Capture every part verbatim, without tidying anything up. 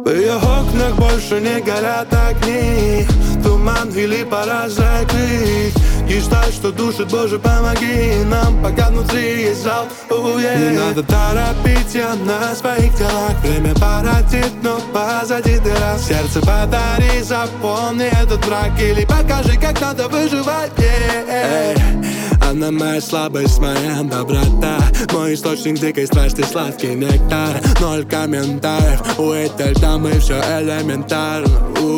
В ее окнах больше не горят огни, туман или пора закрыть. Гештальт, что душит, Боже, помоги нам, пока внутри есть зал. oh, yeah. Не надо торопить, я на своих делах. Время породит, но позади дыра. Сердце подари, запомни этот враг. Или покажи, как надо выживать. yeah. Эй, она моя слабость, моя доброта, мой источник дикой страсти, сладкий нектар. Ноль комментариев, у этой дамы все элементарно.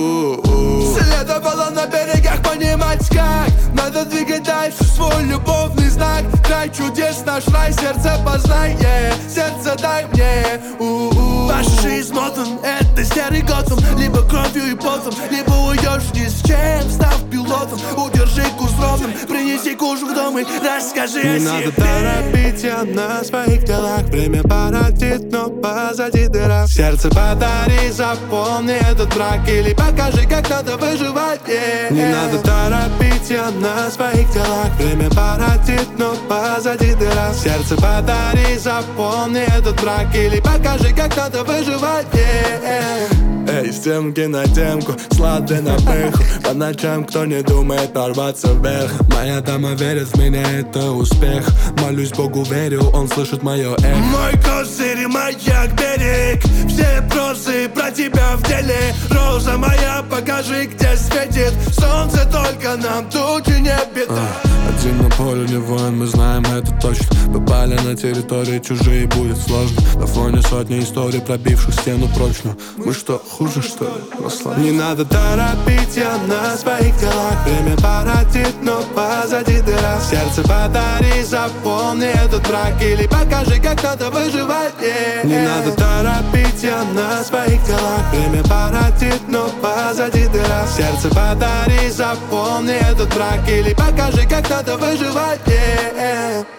У-у-у. Следовало на берегах понимать, как надо двигать дальше свой любовный знак. Край чудес, наш рай, сердце познай, yeah. Сердце дай мне. У-у-у. Ваши измотан, это серый Готэм. Либо кровью и потом, либо уйдешь ни с чем, став пилотом. Удержи курс ровным, принеси кожух дома, расскажи Не о надо себе. торопить, я на своих делах. Время породит, но позади дыра. Сердце подари, запомни этот брак. Или покажи, как надо выживать. yeah. Не надо торопить, я на своих делах. Время породит, но позади дыра. Сердце подари, запомни этот брак. Или покажи, как надо выживать. yeah. Эй, стенки на темку, слады на пеху. По ночам кто не думает порваться вверх. Моя дама верит в меня, это успех. Молюсь Богу, верю, он слышит мое эхо. Мой козырь и маяк, берег. Все прозы про тебя в деле. Роза моя, покажи, где светит солнце, только нам тут и не беда. Один на поле не воин, мы знаем это точно. Попали на территории чужие, будет сложно. На фоне сотни историй, пробивших стену прочно. Мы что, хуже что ли? Расслабься. Не надо торопить, я на своих делах. Время породит, но позади дыра. Сердце подари, запомни этот брак. Или покажи, как надо выживать. yeah. Не надо торопить, я на своих делах. Время породит, но позади дыра. Сердце подари, запомни этот брак. Или покажи, как надо выживать. yeah.